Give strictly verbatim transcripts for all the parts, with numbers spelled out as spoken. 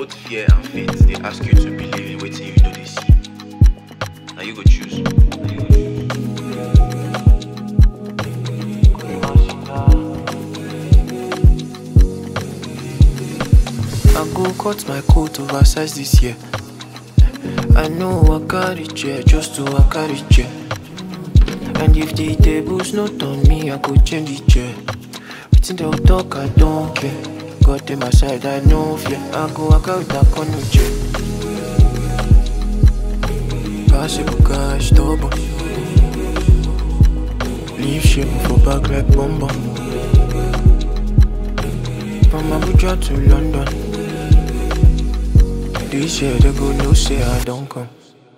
Both fear and faith, they ask you to believe in waiting you know they see. Now you go choose. Now you go I go cut my coat oversize this year. I know I carry chair just to I carry chair. And if the tables not on me, I go change the chair. Within the talk, I don't care. Got in my side, I know fear. I go I carry that corner chair. Possible cash, double. Leave shit for back like bomb bomb. From Abuja to London. This year they go no say I don't come.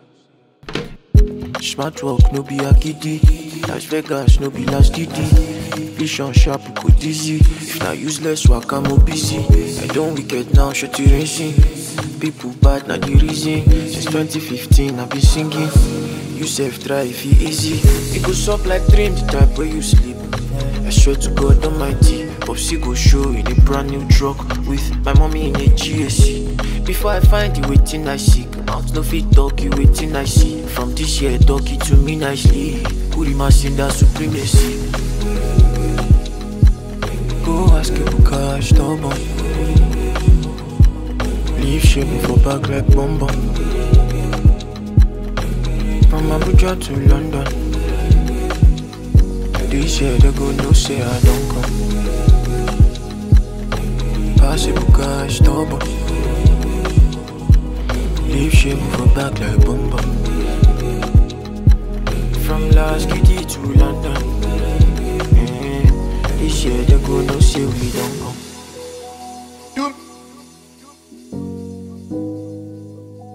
Smart work no be a kiddie. Las Vegas no be last D D. Vision sharp go dizzy. If not useless work I'm busy. I don't wicked now shut you racing. People bad not the reason. Since twenty fifteen I've been singing. You self try if it easy. It goes up like dream the type where you sleep. I swear to God Almighty, Popsy go show in a brand new truck with my mommy in a G S C. Before I find the waiting I seek, mouth no fit talk you waiting I see. From this year talk it to me nicely. Kurimas in that supremacy. Go ask you for cash, double. Leave shit for back like bomb bomb. From Abuja to London. This year they go no say I don't come. Possible cash, double. Leave shit for back like bomb bomb. From last Kitty to London. Mm-hmm. This year they go no say we don't come.